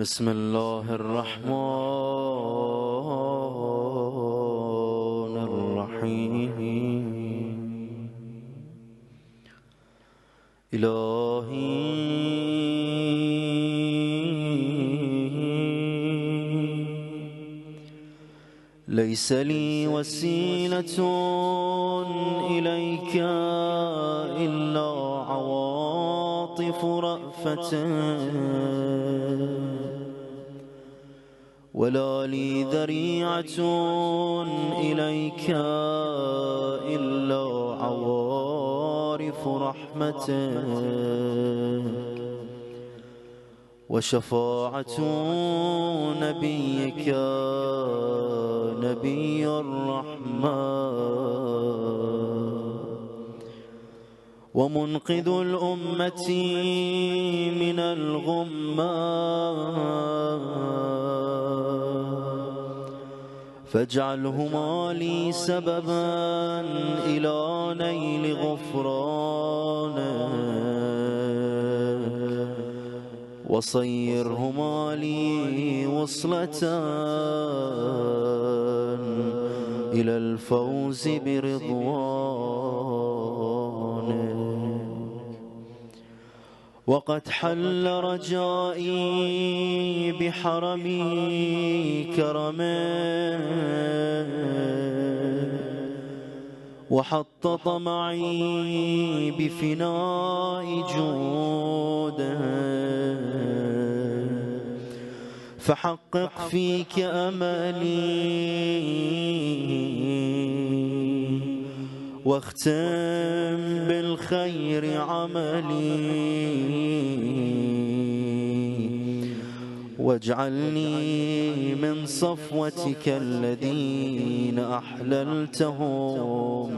بسم الله الرحمن الرحيم. إلهي ليس لي وسيلة إليك إلا عواطف رأفة، ولا لي ذريعة إليك إلا عوارف رحمة، وشفاعة نبيك نبي الرحمة، ومنقذ الأمة من الغمة، فاجعلهما لي سببا إلى نيل غفرانك، وصيرهما لي وصلة إلى الفوز برضوانك. وقد حل رجائي بحرمي كرمك، وحط طمعي بفناء جودك، فحقق فيك أملي واختم بالخير عملي، واجعلني من صفوتك الذين أحللتهم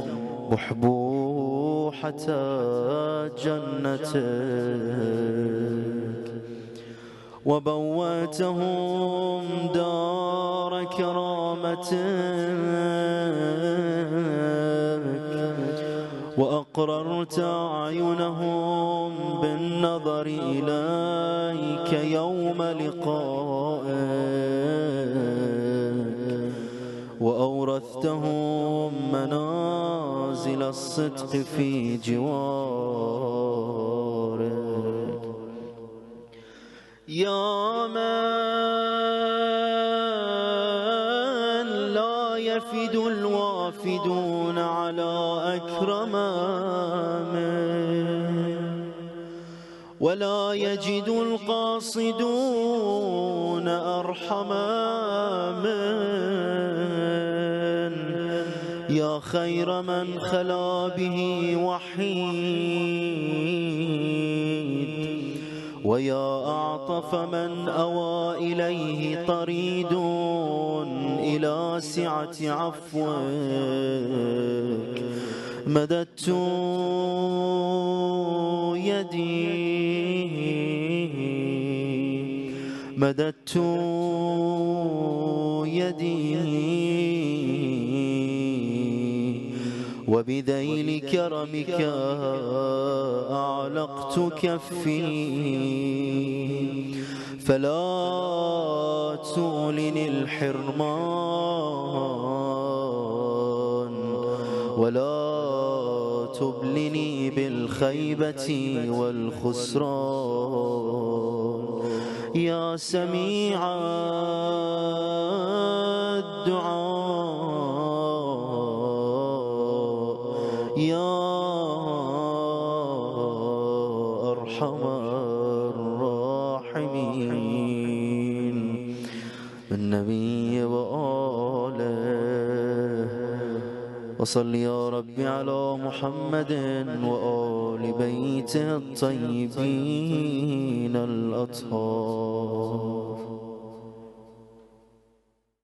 بحبوحة جنتك، وبواتهم دار كرامتك، وأقررت أعينهم بالنظر إليك يوم لقائك، وأورثتهم منازل الصدق في جوارك. يا من لا يفد الوافدون على أكرمهم، ولا يجد القاصدون أرحم من، يا خير من خلا به وحيد، ويا أعطف من أوى إليه طريد إلى سعة عفوك، مددت يدي وبذيل كرمك أعلقت كفي، فلا تولني الحرمان، ولا تبلني بالخيبة والخسران. يا سميع الدعاء، يا أرحم الراحمين، بالنبي وآله، وصل يا ربي على محمد وآل بيته الطيبين الأطهار.